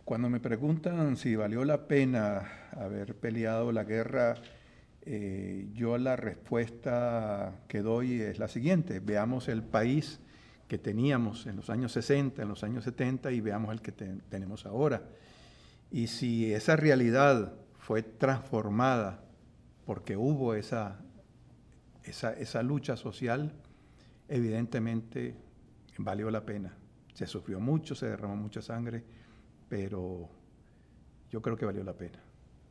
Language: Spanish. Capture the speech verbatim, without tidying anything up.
Cuando me preguntan si valió la pena haber peleado la guerra, eh, yo la respuesta que doy es la siguiente. Veamos el país que teníamos en los años sesenta, en los años setenta y veamos el que te- tenemos ahora. Y si esa realidad fue transformada porque hubo esa, esa, esa lucha social, evidentemente valió la pena. Se sufrió mucho, se derramó mucha sangre, pero yo creo que valió la pena.